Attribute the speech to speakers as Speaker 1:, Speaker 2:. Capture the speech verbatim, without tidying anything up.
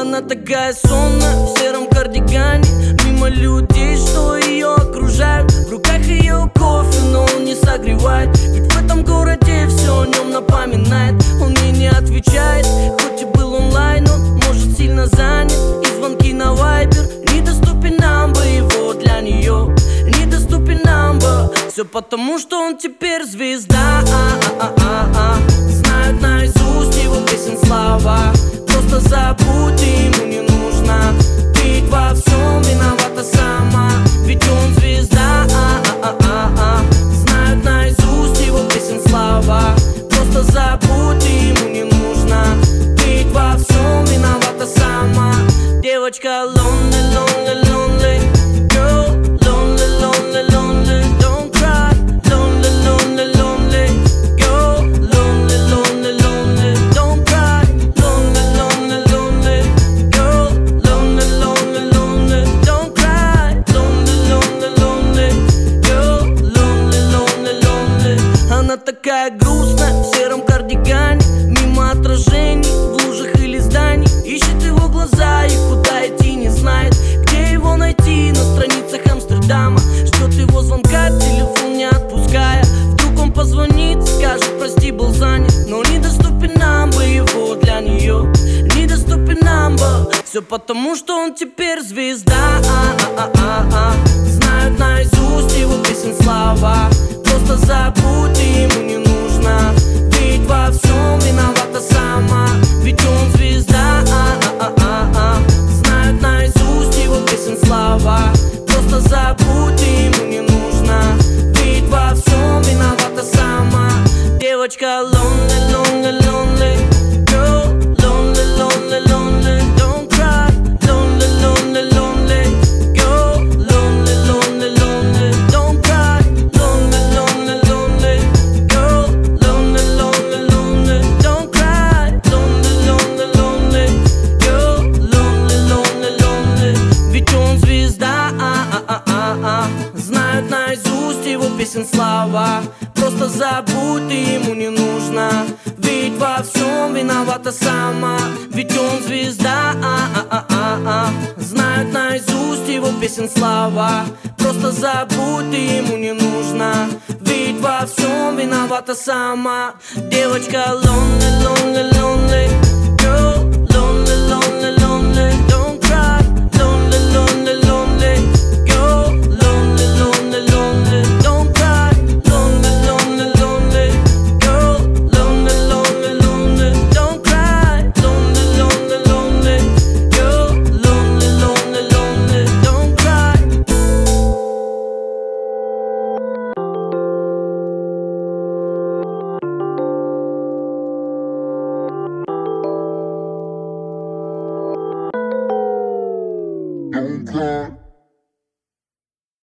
Speaker 1: Она такая сонная в сером кардигане, мимо людей, что ее окружают. В руках ее кофе, но он не согревает, ведь в этом городе все о нем напоминает. Он мне не отвечает, хоть и был онлайн, он может сильно занят. И звонки на вайбер, недоступен number его для нее, недоступен number. Все потому, что он теперь звезда. А-а-а-а-а. Знают наизусть его песен слова. Просто забудь, ему не нужно. Ты ведь во всем виновата сама, ведь он звезда. А-а-а-а-а. Знают наизусть его песен слова. Просто забудь, ему не нужно. Ты ведь во всем виновата сама. Девочка lonely, lonely, lonely girl, lonely, lonely, lonely, don't cry. Lonely, lonely, lonely girl, lonely, lonely, lonely, don't cry. Lonely, lonely, lonely girl, lonely, lonely, lonely, don't cry. Lonely, lonely, lonely girl, lonely, lonely, lonely. Она такая грустная в сером кардигане, мимо отражений в лужах или зданий. Ищет его глаза и куда идти не знает, где его найти на страницах Амстердама. Ждет его звонка, телефон не отпуская. Вдруг он позвонит, скажет прости, был занят. Но недоступен number его для нее, недоступен number. Все потому, что он теперь звезда. А-а-а-а-а. Знают наизусть его песен слова. Просто забудь, ему не нужно. Ведь во всем виновата сама, ведь он звезда. А-а-а-а-а. Знают наизусть его песен слова. Просто забудь, ему не нужно. Ведь во всем виновата сама. Девочка lonely, lonely, lonely girl, lonely, lonely, lonely, don't cry. Lonely, lonely, lonely girl, lonely, lonely, lonely, don't cry. Lonely, lonely, lonely girl, lonely, lonely, lonely, don't cry. Lonely, lonely, lonely girl, lonely, lonely, lonely, ведь он звезда. А-а-а-а-а. Знают наизусть его песен слова. Просто забудь, ты ему не нужно. Ведь во всем виновата сама, ведь он звезда. А-а-а-а-а. Знают наизусть его песен слова. Просто забудь, ты ему не нужно. Ведь во всем виновата сама. Девочка lonely, lonely, lonely girl,